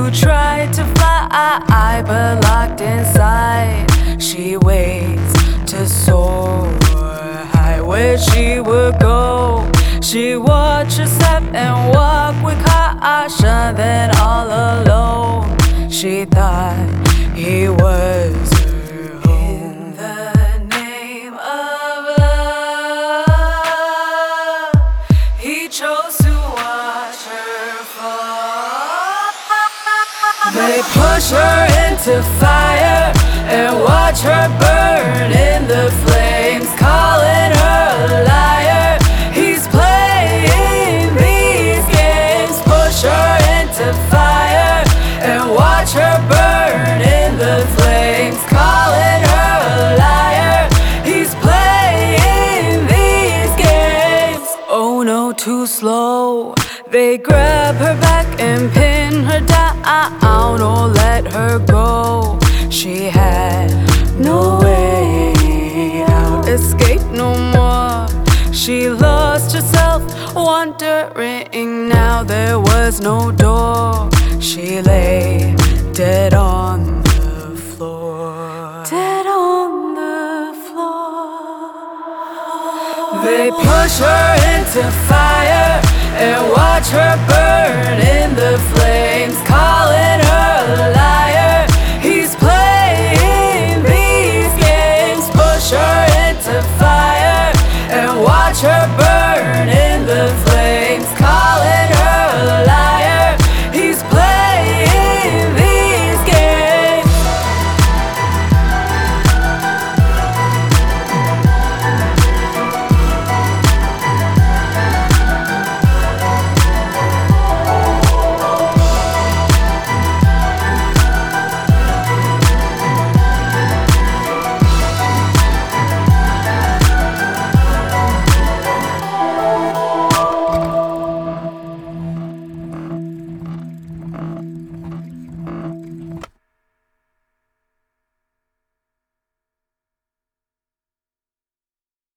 who tried to fly but locked inside. She waits to soar high where she would go. She watched her step and walk with caution. Then all alone she thought he was her home. In the name of love, he chose to watch her fall. They push her into fire and watch her burn in the flames, calling her a liar. He's playing these games. Push her into fire and watch her burn in the flames, calling her a liar. He's playing these games. Oh no, too slow. They grab her back and pin her down. Oh, let her go. She had no way out, escape no more. She lost herself, wondering now there was no door. She lay dead on the floor. Dead on the floor. They push her into fire and watch her burn in the flames, calling her a liar.